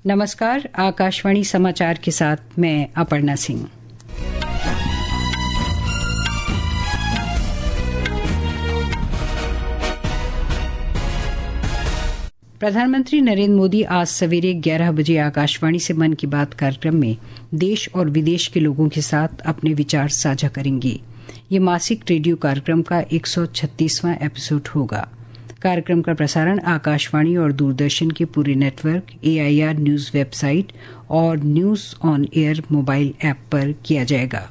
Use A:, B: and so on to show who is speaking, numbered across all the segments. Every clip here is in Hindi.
A: नमस्कार, आकाशवाणी समाचार के साथ मैं अपर्णा सिंह। प्रधानमंत्री नरेंद्र मोदी आज सवेरे 11 बजे आकाशवाणी से मन की बात कार्यक्रम में देश और विदेश के लोगों के साथ अपने विचार साझा करेंगे। ये मासिक रेडियो कार्यक्रम का 136वां एपिसोड होगा। कार्यक्रम का प्रसारण आकाशवाणी और दूरदर्शन के पूरे नेटवर्क, AIR न्यूज वेबसाइट और news on air mobile app पर किया जाएगा।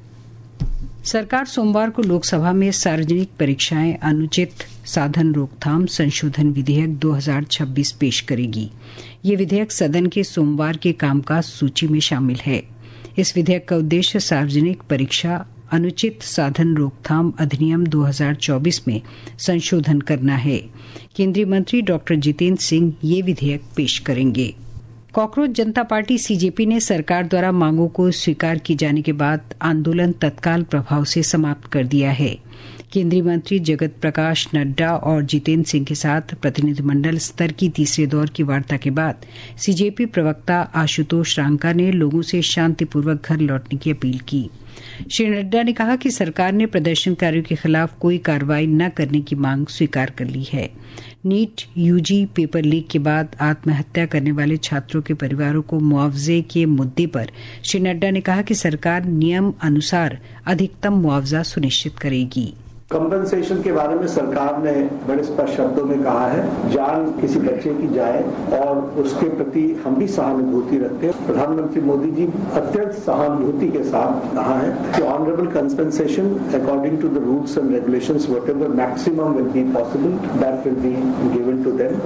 A: सरकार सोमवार को लोकसभा में सार्वजनिक परीक्षाएं अनुचित साधन रोकथाम संशोधन विधेयक 2026 पेश करेगी। ये विधेयक सदन के सोमवार के कामकाज सूची में शामिल है। इस विधेयक का उद्देश्य सार्वजनिक परीक्षा अनुचित साधन रोकथाम अधिनियम 2024 में संशोधन करना है। केंद्रीय मंत्री डॉक्टर जितेंद्र सिंह ये विधेयक पेश करेंगे। कॉकरोच जनता पार्टी CJP ने सरकार द्वारा मांगों को स्वीकार किए जाने के बाद आंदोलन तत्काल प्रभाव से समाप्त कर दिया है। केंद्रीय मंत्री जगत प्रकाश नड्डा और जितेंद्र सिंह के साथ प्रतिनिधिमंडल स्तर की तीसरे दौर की वार्ता के बाद CJP प्रवक्ता आशुतोष रांका ने लोगों से शांतिपूर्वक घर लौटने की अपील की। श्री नड्डा ने कहा कि सरकार ने प्रदर्शनकारियों के खिलाफ कोई कार्रवाई न करने की मांग स्वीकार कर ली है। नीट UG पेपर लीक के बाद आत्महत्या करने वाले छात्रों के परिवारों को मुआवजे के मुद्दे पर श्री नड्डा ने कहा कि सरकार नियम अनुसार अधिकतम मुआवजा सुनिश्चित करेगी।
B: कंपनसेशन के बारे में सरकार ने बड़े स्पष्ट शब्दों में कहा है, जान किसी बच्चे की जाए और उसके प्रति हम भी सहानुभूति रखते हैं। प्रधानमंत्री मोदी जी अत्यंत सहानुभूति के साथ कहा है कि honourable compensation according to the rules and regulations whatever maximum will be possible that will be given to them.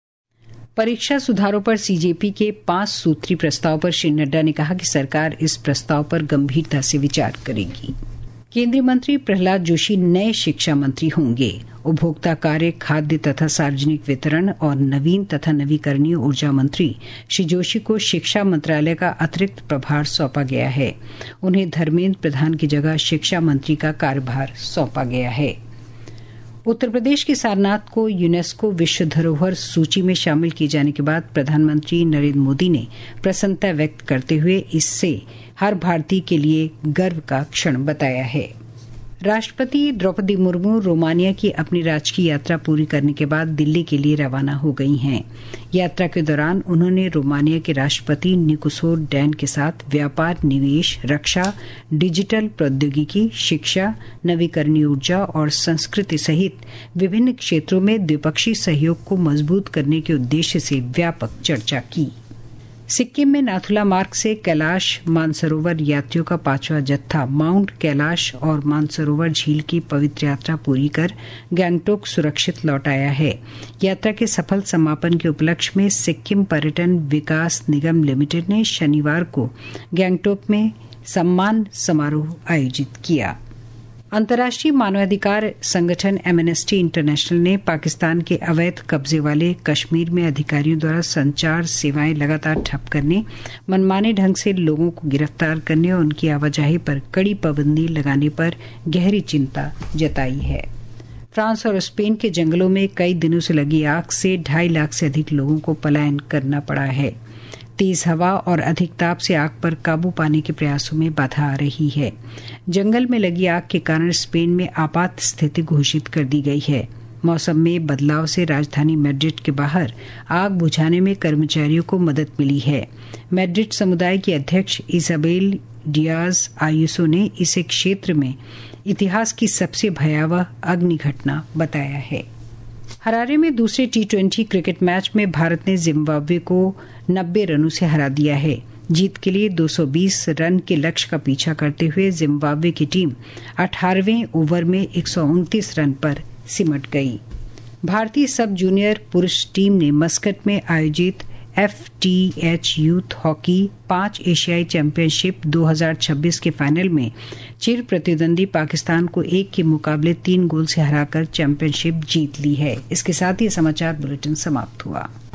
A: परीक्षा सुधारों पर CJP के 5 सूत्री प्रस्ताव पर श्री नड्डा ने कहा कि सरकार इस प्रस्ताव पर गंभीरता से विचार करेगी। केंद्रीय मंत्री प्रहलाद जोशी नए शिक्षा मंत्री होंगे। उपभोक्ता कार्य, खाद्य तथा सार्वजनिक वितरण और नवीन तथा नवीकरणीय ऊर्जा मंत्री श्री जोशी को शिक्षा मंत्रालय का अतिरिक्त प्रभार सौंपा गया है। उन्हें धर्मेंद्र प्रधान की जगह शिक्षा मंत्री का कार्यभार सौंपा गया है। उत्तर प्रदेश के सारनाथ को यूनेस्को विश्व धरोहर सूची में शामिल किए जाने के बाद प्रधानमंत्री नरेंद्र मोदी ने प्रसन्नता व्यक्त करते हुए इससे हर भारतीय के लिए गर्व का क्षण बताया है। राष्ट्रपति द्रौपदी मुर्मू रोमानिया की अपनी राजकीय यात्रा पूरी करने के बाद दिल्ली के लिए रवाना हो गई हैं। यात्रा के दौरान उन्होंने रोमानिया के राष्ट्रपति निकोसोर डैन के साथ व्यापार, निवेश, रक्षा, डिजिटल प्रौद्योगिकी, शिक्षा, नवीकरणीय ऊर्जा और संस्कृति सहित विभिन्न क्षेत्रों में द्विपक्षीय सहयोग को मजबूत करने के उद्देश्य से व्यापक चर्चा की। सिक्किम में नाथुला मार्ग से कैलाश मानसरोवर यात्रियों का 5वां जत्था माउंट कैलाश और मानसरोवर झील की पवित्र यात्रा पूरी कर गैंगटोक सुरक्षित लौट आया है। यात्रा के सफल समापन के उपलक्ष्य में सिक्किम पर्यटन विकास निगम लिमिटेड ने शनिवार को गैंगटोक में सम्मान समारोह आयोजित किया। अंतर्राष्ट्रीय मानवाधिकार संगठन एमनेस्टी इंटरनेशनल ने पाकिस्तान के अवैध कब्जे वाले कश्मीर में अधिकारियों द्वारा संचार सेवाएं लगातार ठप करने, मनमाने ढंग से लोगों को गिरफ्तार करने और उनकी आवाजाही पर कड़ी पाबंदी लगाने पर गहरी चिंता जताई है। फ्रांस और स्पेन के जंगलों में कई दिनों से लगी आग से 2.5 लाख से अधिक लोगों को पलायन करना पड़ा है। तेज हवा और अधिक ताप से आग पर काबू पाने के प्रयासों में बाधा आ रही है। जंगल में लगी आग के कारण स्पेन में आपात स्थिति घोषित कर दी गई है। मौसम में बदलाव से राजधानी मैड्रिड के बाहर आग बुझाने में कर्मचारियों को मदद मिली है। मैड्रिड समुदाय की अध्यक्ष इसाबेल डियाज आयुसो ने इसे क्षेत्र में इतिहास की सबसे भयावह अग्नि घटना बताया है। हरारे में दूसरे T20 क्रिकेट मैच में भारत ने जिम्बाब्वे को 90 रनों से हरा दिया है। जीत के लिए 220 रन के लक्ष्य का पीछा करते हुए जिम्बाब्वे की टीम 18वें ओवर में 129 रन पर सिमट गई। भारतीय सब जूनियर पुरुष टीम ने मस्कट में आयोजित FTH यूथ हॉकी 5 एशियाई चैंपियनशिप 2026 के फाइनल में चिर प्रतिद्वंदी पाकिस्तान को 1 के मुकाबले 3 गोल से हराकर चैंपियनशिप जीत ली है। इसके साथ ही समाचार बुलेटिन समाप्त हुआ।